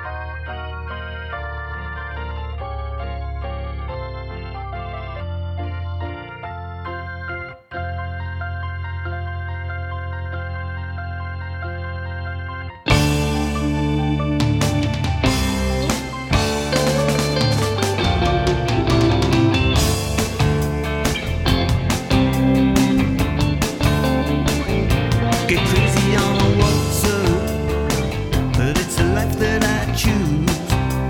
Get crazy on a waltzer, but it's a life that I choose.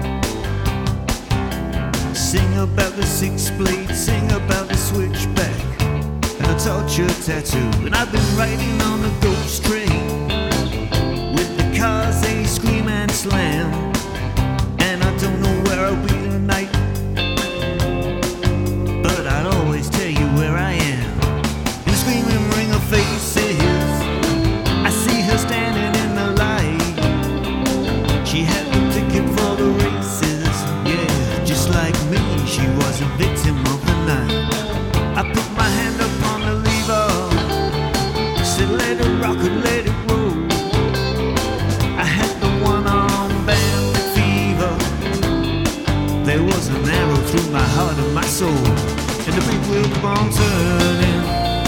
Sing about the six blade, sing about the switchback and a torture tattoo. And I've been riding on a ghost train with the cars they scream and slam, and I don't know where I'll be tonight, but I'd always tell you where I am. In the screaming ring of faces, I see her standing in the light. She had the ticket for the races, yeah, just like me, she was a victim of the night. I put my hand upon the lever, said let it rock and let it roll. I had the one-arm bandit fever. There was an arrow through my heart and my soul, and the big wheel kept on turning,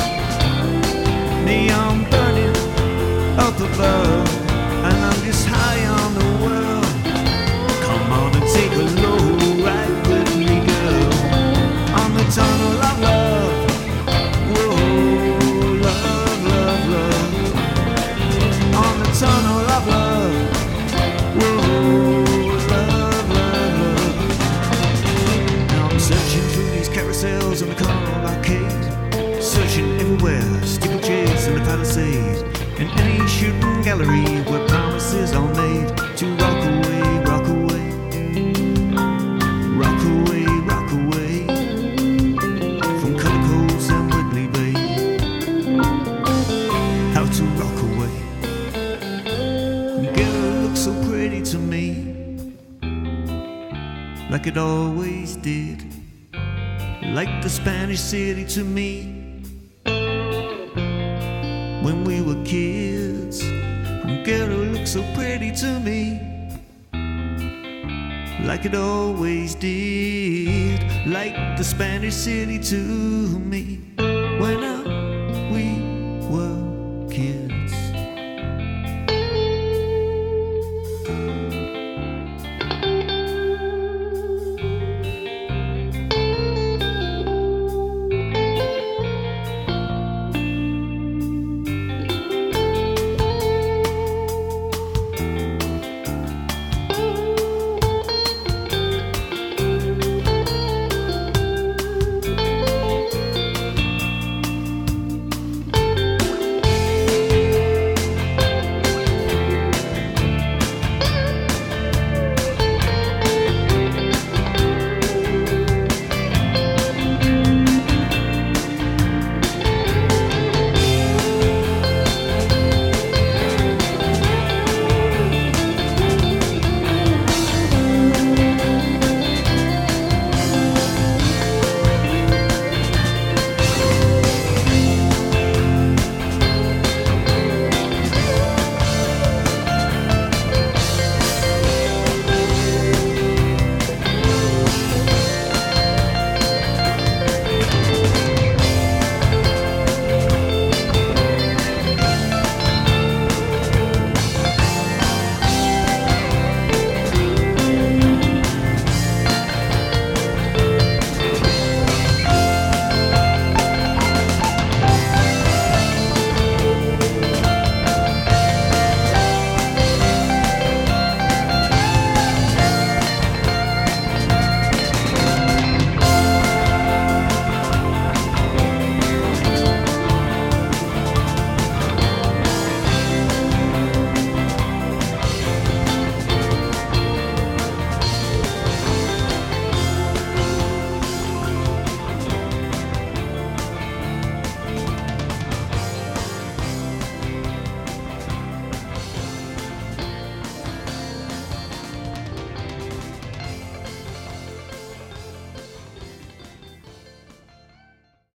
neon burning up above, and I'm just high on the world. Come on and take a low ride with me, girl, on the tunnel of love. Whoa, love, love, love, on the tunnel of love. Whoa, love, love, love. Now I'm searching through these carousels in the carnival arcade, searching everywhere, steeplechase in the Palisades, in any shooting gallery where promises are made to rock away, rock away, rock away, rock away, from Cully Coves and Whitley Bay. How to rock away. Girl, it looks so pretty to me, like it always did, like the Spanish city to me when we were kids. Girl, it looks so pretty to me, like it always did, like the Spanish city to me when I